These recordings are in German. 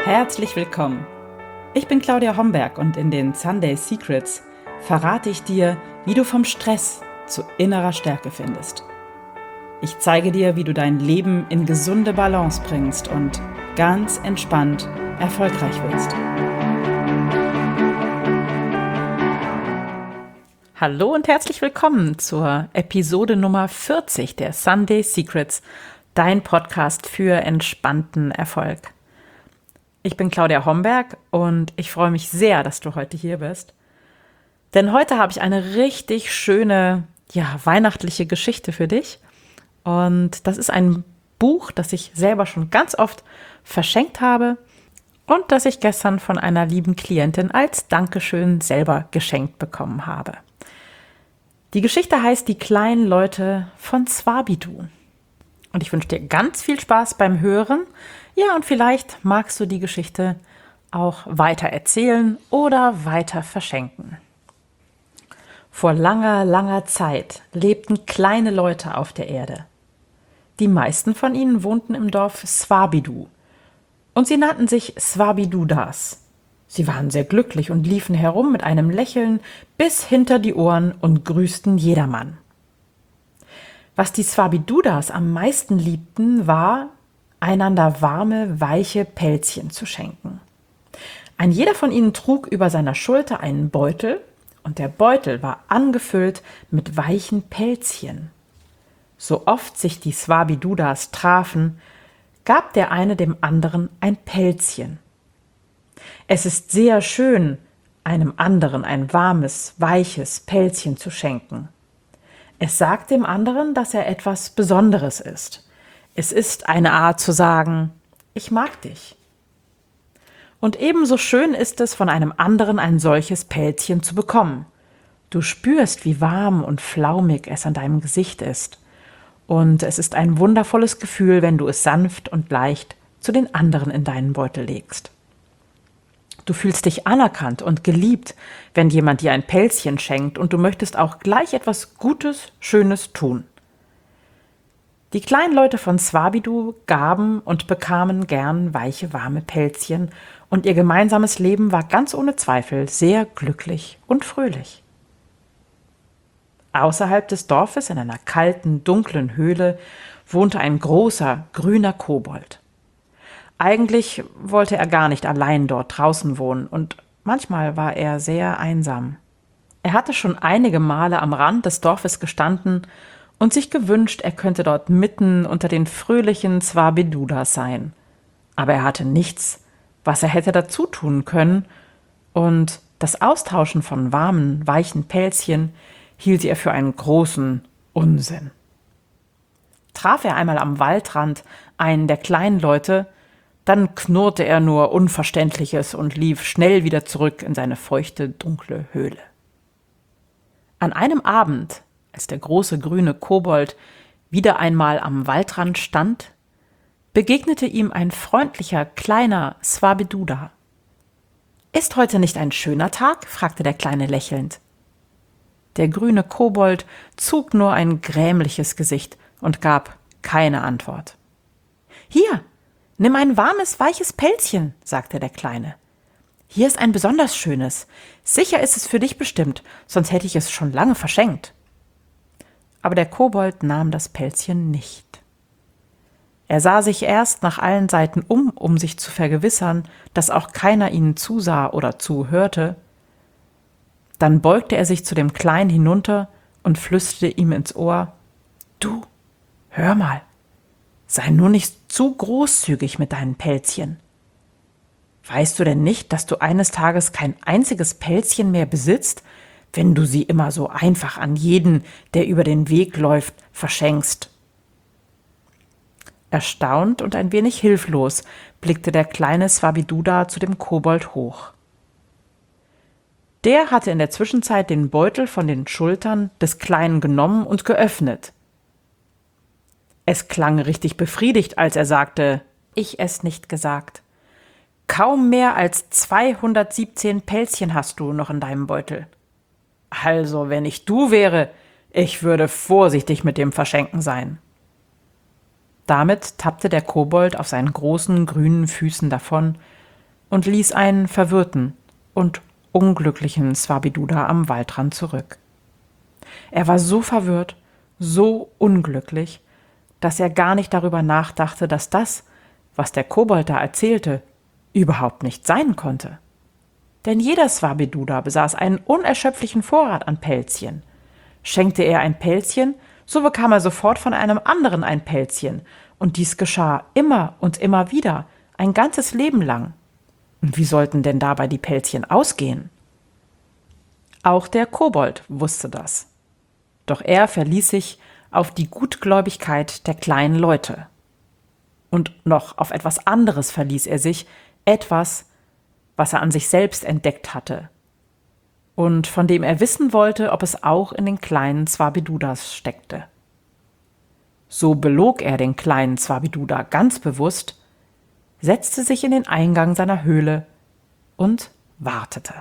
Herzlich willkommen. Ich bin Claudia Homberg und in den Sunday Secrets verrate ich dir, wie du vom Stress zu innerer Stärke findest. Ich zeige dir, wie du dein Leben in gesunde Balance bringst und ganz entspannt erfolgreich wirst. Hallo und herzlich willkommen zur Episode Nummer 40 der Sunday Secrets, dein Podcast für entspannten Erfolg. Ich bin Claudia Homberg und ich freue mich sehr, dass du heute hier bist. Denn heute habe ich eine richtig schöne, weihnachtliche Geschichte für dich. Und das ist ein Buch, das ich selber schon ganz oft verschenkt habe und das ich gestern von einer lieben Klientin als Dankeschön selber geschenkt bekommen habe. Die Geschichte heißt Die kleinen Leute von Swabidu. Und ich wünsche dir ganz viel Spaß beim Hören. Ja, und vielleicht magst du die Geschichte auch weiter erzählen oder weiter verschenken. Vor langer, langer Zeit lebten kleine Leute auf der Erde. Die meisten von ihnen wohnten im Dorf Swabidu. Und sie nannten sich Swabidudas. Sie waren sehr glücklich und liefen herum mit einem Lächeln bis hinter die Ohren und grüßten jedermann. Was die Swabidudas am meisten liebten, war, einander warme, weiche Pelzchen zu schenken. Ein jeder von ihnen trug über seiner Schulter einen Beutel und der Beutel war angefüllt mit weichen Pelzchen. So oft sich die Swabidudas trafen, gab der eine dem anderen ein Pelzchen. Es ist sehr schön, einem anderen ein warmes, weiches Pelzchen zu schenken. Es sagt dem anderen, dass er etwas Besonderes ist. Es ist eine Art zu sagen, ich mag dich. Und ebenso schön ist es, von einem anderen ein solches Pelzchen zu bekommen. Du spürst, wie warm und flaumig es an deinem Gesicht ist. Und es ist ein wundervolles Gefühl, wenn du es sanft und leicht zu den anderen in deinen Beutel legst. Du fühlst dich anerkannt und geliebt, wenn jemand dir ein Pelzchen schenkt und du möchtest auch gleich etwas Gutes, Schönes tun. Die kleinen Leute von Swabidu gaben und bekamen gern weiche, warme Pelzchen und ihr gemeinsames Leben war ganz ohne Zweifel sehr glücklich und fröhlich. Außerhalb des Dorfes, in einer kalten, dunklen Höhle, wohnte ein großer, grüner Kobold. Eigentlich wollte er gar nicht allein dort draußen wohnen und manchmal war er sehr einsam. Er hatte schon einige Male am Rand des Dorfes gestanden und sich gewünscht, er könnte dort mitten unter den fröhlichen Swabidudas sein. Aber er hatte nichts, was er hätte dazu tun können, und das Austauschen von warmen, weichen Pelzchen hielt er für einen großen Unsinn. Traf er einmal am Waldrand einen der kleinen Leute, dann knurrte er nur Unverständliches und lief schnell wieder zurück in seine feuchte, dunkle Höhle. An einem Abend, als der große grüne Kobold wieder einmal am Waldrand stand, begegnete ihm ein freundlicher, kleiner Swabiduda. »Ist heute nicht ein schöner Tag?« fragte der Kleine lächelnd. Der grüne Kobold zog nur ein grämliches Gesicht und gab keine Antwort. »Hier, nimm ein warmes, weiches Pelzchen«, sagte der Kleine. »Hier ist ein besonders schönes. Sicher ist es für dich bestimmt, sonst hätte ich es schon lange verschenkt.« Aber der Kobold nahm das Pelzchen nicht. Er sah sich erst nach allen Seiten um sich zu vergewissern, dass auch keiner ihnen zusah oder zuhörte. Dann beugte er sich zu dem Kleinen hinunter und flüsterte ihm ins Ohr: »Du, hör mal, sei nur nicht zu großzügig mit deinen Pelzchen. Weißt du denn nicht, dass du eines Tages kein einziges Pelzchen mehr besitzt, wenn du sie immer so einfach an jeden, der über den Weg läuft, verschenkst?« Erstaunt und ein wenig hilflos blickte der kleine Swabiduda zu dem Kobold hoch. Der hatte in der Zwischenzeit den Beutel von den Schultern des Kleinen genommen und geöffnet. Es klang richtig befriedigt, als er sagte: »Ich es nicht gesagt. Kaum mehr als 217 Pelzchen hast du noch in deinem Beutel. Also, wenn ich du wäre, ich würde vorsichtig mit dem Verschenken sein.« Damit tappte der Kobold auf seinen großen grünen Füßen davon und ließ einen verwirrten und unglücklichen Swabiduda am Waldrand zurück. Er war so verwirrt, so unglücklich, dass er gar nicht darüber nachdachte, dass das, was der Kobold da erzählte, überhaupt nicht sein konnte. Denn jeder Swabiduda besaß einen unerschöpflichen Vorrat an Pelzchen. Schenkte er ein Pelzchen, so bekam er sofort von einem anderen ein Pelzchen, und dies geschah immer und immer wieder, ein ganzes Leben lang. Und wie sollten denn dabei die Pelzchen ausgehen? Auch der Kobold wusste das. Doch er verließ sich auf die Gutgläubigkeit der kleinen Leute. Und noch auf etwas anderes verließ er sich, etwas, was er an sich selbst entdeckt hatte und von dem er wissen wollte, ob es auch in den kleinen Swabidudas steckte. So belog er den kleinen Swabiduda ganz bewusst, setzte sich in den Eingang seiner Höhle und wartete.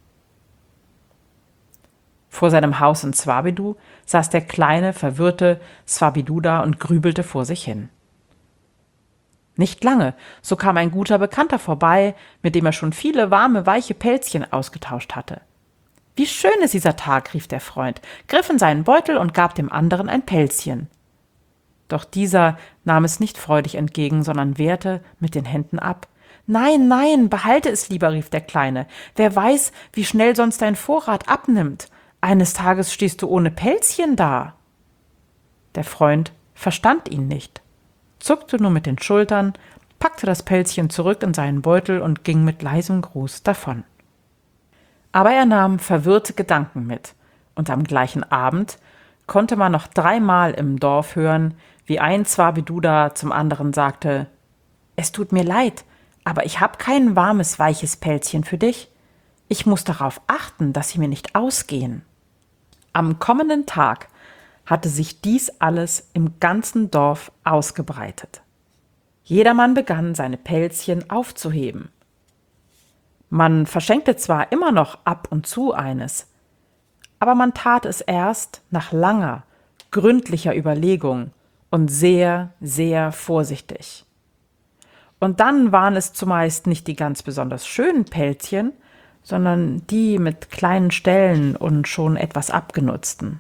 Vor seinem Haus in Swabidu saß der kleine, verwirrte Swabiduda und grübelte vor sich hin. Nicht lange, so kam ein guter Bekannter vorbei, mit dem er schon viele warme, weiche Pelzchen ausgetauscht hatte. »Wie schön ist dieser Tag«, rief der Freund, griff in seinen Beutel und gab dem anderen ein Pelzchen. Doch dieser nahm es nicht freudig entgegen, sondern wehrte mit den Händen ab. »Nein, nein, behalte es lieber«, rief der Kleine. »Wer weiß, wie schnell sonst dein Vorrat abnimmt. Eines Tages stehst du ohne Pelzchen da.« Der Freund verstand ihn nicht, zuckte nur mit den Schultern, packte das Pelzchen zurück in seinen Beutel und ging mit leisem Gruß davon. Aber er nahm verwirrte Gedanken mit, und am gleichen Abend konnte man noch 3-mal im Dorf hören, wie ein Swabiduda zum anderen sagte: »Es tut mir leid, aber ich habe kein warmes, weiches Pelzchen für dich. Ich muss darauf achten, dass sie mir nicht ausgehen.« Am kommenden Tag hatte sich dies alles im ganzen Dorf ausgebreitet. Jedermann begann, seine Pelzchen aufzuheben. Man verschenkte zwar immer noch ab und zu eines, aber man tat es erst nach langer, gründlicher Überlegung und sehr, sehr vorsichtig. Und dann waren es zumeist nicht die ganz besonders schönen Pelzchen, sondern die mit kleinen Stellen und schon etwas abgenutzten.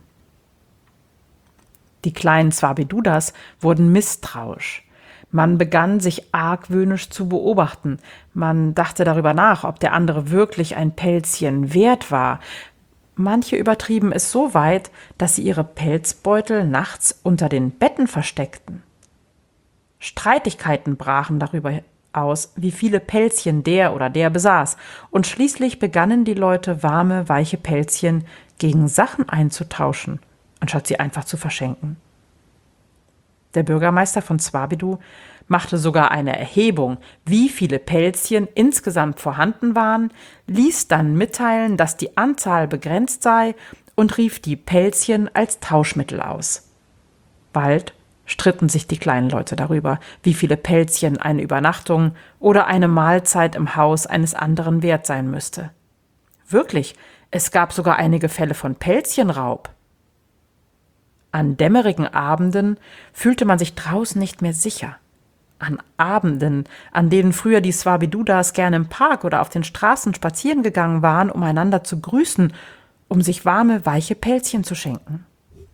Die kleinen Swabidudas wurden misstrauisch. Man begann, sich argwöhnisch zu beobachten. Man dachte darüber nach, ob der andere wirklich ein Pelzchen wert war. Manche übertrieben es so weit, dass sie ihre Pelzbeutel nachts unter den Betten versteckten. Streitigkeiten brachen darüber aus, wie viele Pelzchen der oder der besaß, und schließlich begannen die Leute, warme, weiche Pelzchen gegen Sachen einzutauschen, anstatt sie einfach zu verschenken. Der Bürgermeister von Swabidu machte sogar eine Erhebung, wie viele Pelzchen insgesamt vorhanden waren, ließ dann mitteilen, dass die Anzahl begrenzt sei und rief die Pelzchen als Tauschmittel aus. Bald stritten sich die kleinen Leute darüber, wie viele Pelzchen eine Übernachtung oder eine Mahlzeit im Haus eines anderen wert sein müsste. Wirklich, es gab sogar einige Fälle von Pelzchenraub. An dämmerigen Abenden fühlte man sich draußen nicht mehr sicher. An Abenden, an denen früher die Swabidudas gerne im Park oder auf den Straßen spazieren gegangen waren, um einander zu grüßen, um sich warme, weiche Pelzchen zu schenken.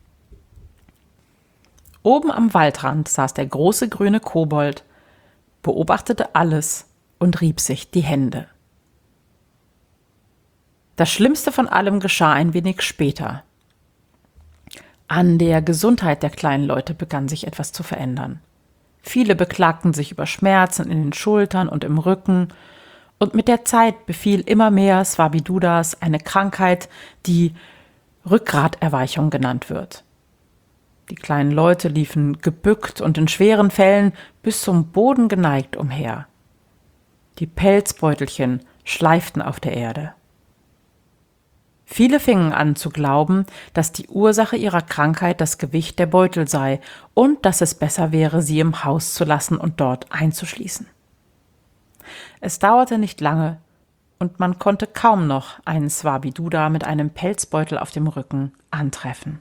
Oben am Waldrand saß der große grüne Kobold, beobachtete alles und rieb sich die Hände. Das Schlimmste von allem geschah ein wenig später. An der Gesundheit der kleinen Leute begann sich etwas zu verändern. Viele beklagten sich über Schmerzen in den Schultern und im Rücken, und mit der Zeit befiel immer mehr Swabidudas eine Krankheit, die Rückgraterweichung genannt wird. Die kleinen Leute liefen gebückt und in schweren Fällen bis zum Boden geneigt umher. Die Pelzbeutelchen schleiften auf der Erde. Viele fingen an zu glauben, dass die Ursache ihrer Krankheit das Gewicht der Beutel sei und dass es besser wäre, sie im Haus zu lassen und dort einzuschließen. Es dauerte nicht lange und man konnte kaum noch einen Swabiduda mit einem Pelzbeutel auf dem Rücken antreffen.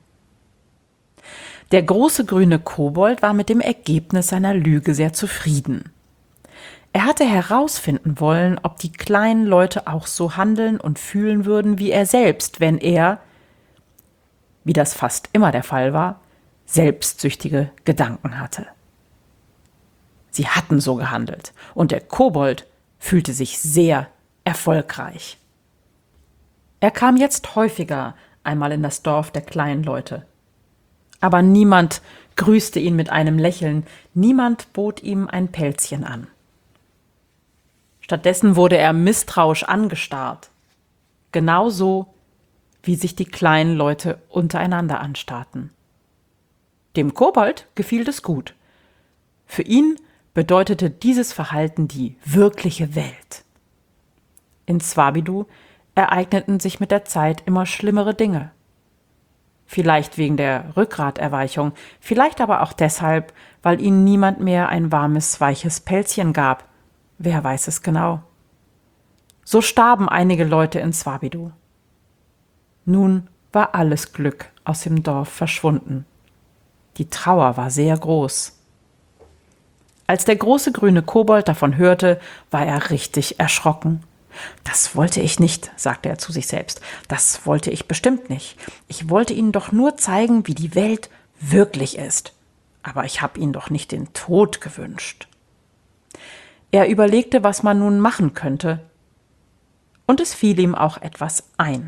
Der große grüne Kobold war mit dem Ergebnis seiner Lüge sehr zufrieden. Er hatte herausfinden wollen, ob die kleinen Leute auch so handeln und fühlen würden wie er selbst, wenn er, wie das fast immer der Fall war, selbstsüchtige Gedanken hatte. Sie hatten so gehandelt und der Kobold fühlte sich sehr erfolgreich. Er kam jetzt häufiger einmal in das Dorf der kleinen Leute. Aber niemand grüßte ihn mit einem Lächeln, niemand bot ihm ein Pelzchen an. Stattdessen wurde er misstrauisch angestarrt, genauso wie sich die kleinen Leute untereinander anstarrten. Dem Kobold gefiel es gut. Für ihn bedeutete dieses Verhalten die wirkliche Welt. In Swabidou ereigneten sich mit der Zeit immer schlimmere Dinge. Vielleicht wegen der Rückgraterweichung, vielleicht aber auch deshalb, weil ihnen niemand mehr ein warmes, weiches Pelzchen gab. Wer weiß es genau. So starben einige Leute in Swabidou. Nun war alles Glück aus dem Dorf verschwunden. Die Trauer war sehr groß. Als der große grüne Kobold davon hörte, war er richtig erschrocken. »Das wollte ich nicht«, sagte er zu sich selbst. »Das wollte ich bestimmt nicht. Ich wollte Ihnen doch nur zeigen, wie die Welt wirklich ist. Aber ich habe Ihnen doch nicht den Tod gewünscht.« Er überlegte, was man nun machen könnte. Und es fiel ihm auch etwas ein.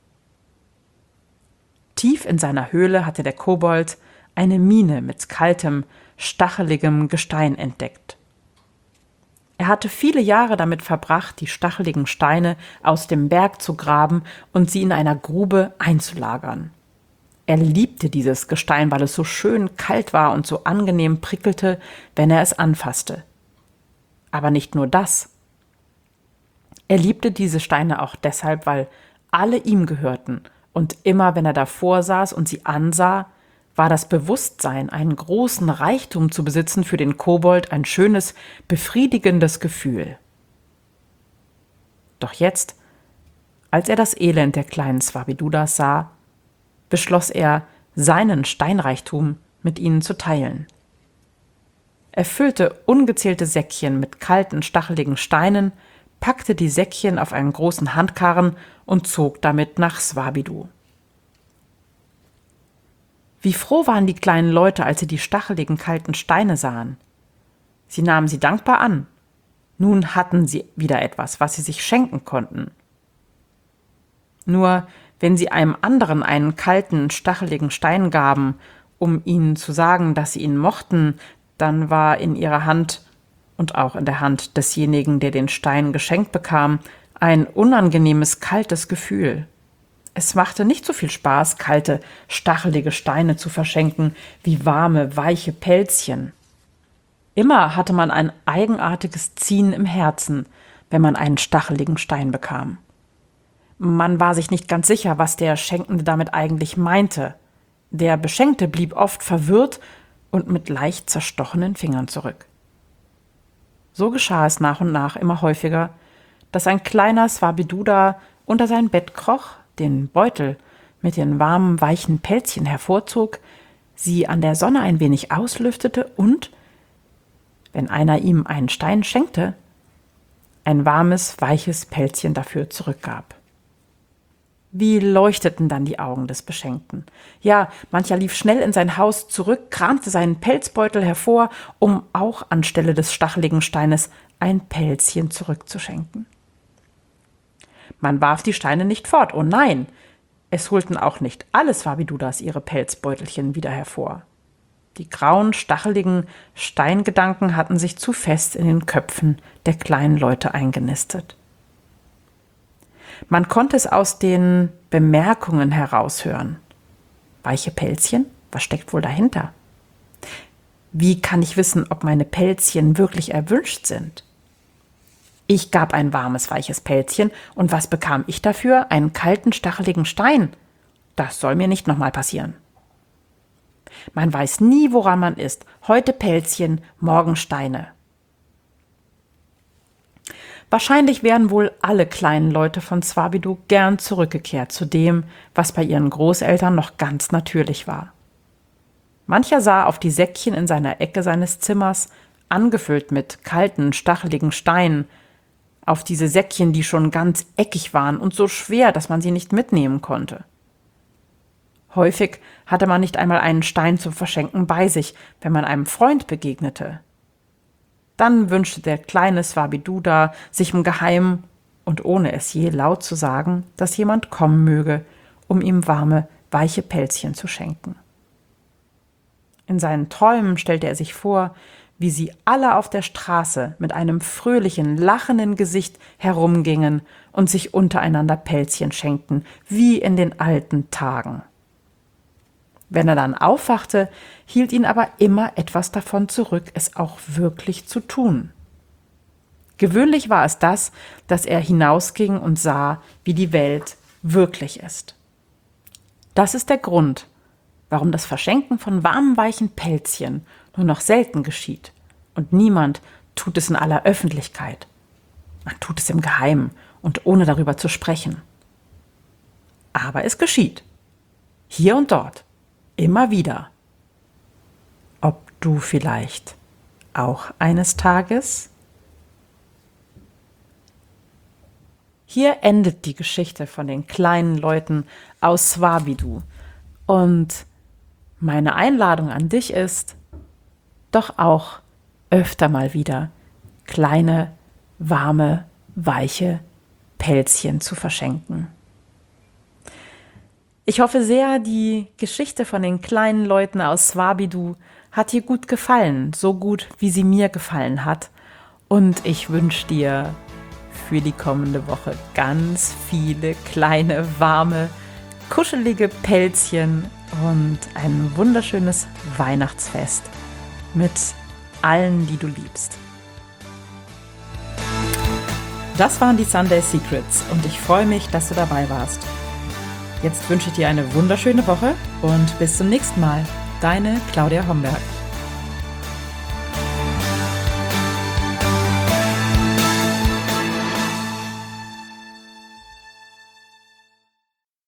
Tief in seiner Höhle hatte der Kobold eine Mine mit kaltem, stacheligem Gestein entdeckt. Er hatte viele Jahre damit verbracht, die stacheligen Steine aus dem Berg zu graben und sie in einer Grube einzulagern. Er liebte dieses Gestein, weil es so schön kalt war und so angenehm prickelte, wenn er es anfasste. Aber nicht nur das. Er liebte diese Steine auch deshalb, weil alle ihm gehörten und immer, wenn er davor saß und sie ansah, war das Bewusstsein, einen großen Reichtum zu besitzen, für den Kobold ein schönes, befriedigendes Gefühl. Doch jetzt, als er das Elend der kleinen Swabidudas sah, beschloss er, seinen Steinreichtum mit ihnen zu teilen. Er füllte ungezählte Säckchen mit kalten, stacheligen Steinen, packte die Säckchen auf einen großen Handkarren und zog damit nach Swabidou. Wie froh waren die kleinen Leute, als sie die stacheligen, kalten Steine sahen. Sie nahmen sie dankbar an. Nun hatten sie wieder etwas, was sie sich schenken konnten. Nur wenn sie einem anderen einen kalten, stacheligen Stein gaben, um ihnen zu sagen, dass sie ihn mochten, dann war in ihrer Hand und auch in der Hand desjenigen, der den Stein geschenkt bekam, ein unangenehmes, kaltes Gefühl. Es machte nicht so viel Spaß, kalte, stachelige Steine zu verschenken, wie warme, weiche Pelzchen. Immer hatte man ein eigenartiges Ziehen im Herzen, wenn man einen stacheligen Stein bekam. Man war sich nicht ganz sicher, was der Schenkende damit eigentlich meinte. Der Beschenkte blieb oft verwirrt und mit leicht zerstochenen Fingern zurück. So geschah es nach und nach immer häufiger, dass ein kleiner Swabiduda unter sein Bett kroch, den Beutel mit den warmen, weichen Pelzchen hervorzog, sie an der Sonne ein wenig auslüftete und, wenn einer ihm einen Stein schenkte, ein warmes, weiches Pelzchen dafür zurückgab. Wie leuchteten dann die Augen des Beschenkten. Ja, mancher lief schnell in sein Haus zurück, kramte seinen Pelzbeutel hervor, um auch anstelle des stacheligen Steines ein Pelzchen zurückzuschenken. Man warf die Steine nicht fort, oh nein, es holten auch nicht alle Swabidudas ihre Pelzbeutelchen wieder hervor. Die grauen, stacheligen Steingedanken hatten sich zu fest in den Köpfen der kleinen Leute eingenistet. Man konnte es aus den Bemerkungen heraushören. Weiche Pelzchen? Was steckt wohl dahinter? Wie kann ich wissen, ob meine Pelzchen wirklich erwünscht sind? Ich gab ein warmes, weiches Pelzchen, und was bekam ich dafür? Einen kalten, stacheligen Stein. Das soll mir nicht nochmal passieren. Man weiß nie, woran man ist. Heute Pelzchen, morgen Steine. Wahrscheinlich wären wohl alle kleinen Leute von Swabidou gern zurückgekehrt zu dem, was bei ihren Großeltern noch ganz natürlich war. Mancher sah auf die Säckchen in seiner Ecke seines Zimmers, angefüllt mit kalten, stacheligen Steinen, auf diese Säckchen, die schon ganz eckig waren und so schwer, dass man sie nicht mitnehmen konnte. Häufig hatte man nicht einmal einen Stein zum Verschenken bei sich, wenn man einem Freund begegnete. Dann wünschte der kleine Swabiduda sich im Geheimen und ohne es je laut zu sagen, dass jemand kommen möge, um ihm warme, weiche Pelzchen zu schenken. In seinen Träumen stellte er sich vor, wie sie alle auf der Straße mit einem fröhlichen, lachenden Gesicht herumgingen und sich untereinander Pelzchen schenkten, wie in den alten Tagen. Wenn er dann aufwachte, hielt ihn aber immer etwas davon zurück, es auch wirklich zu tun. Gewöhnlich war es das, dass er hinausging und sah, wie die Welt wirklich ist. Das ist der Grund, warum das Verschenken von warmen, weichen Pelzchen nur noch selten geschieht. Und niemand tut es in aller Öffentlichkeit. Man tut es im Geheimen und ohne darüber zu sprechen. Aber es geschieht. Hier und dort. Immer wieder. Ob du vielleicht auch eines Tages? Hier endet die Geschichte von den kleinen Leuten aus Swabidu. Und meine Einladung an dich ist, doch auch öfter mal wieder kleine, warme, weiche Pelzchen zu verschenken. Ich hoffe sehr, die Geschichte von den kleinen Leuten aus Swabidu hat dir gut gefallen, so gut, wie sie mir gefallen hat. Und ich wünsche dir für die kommende Woche ganz viele kleine, warme, kuschelige Pelzchen und ein wunderschönes Weihnachtsfest mit allen, die du liebst. Das waren die Sunday Secrets und ich freue mich, dass du dabei warst. Jetzt wünsche ich dir eine wunderschöne Woche und bis zum nächsten Mal. Deine Claudia Homberg.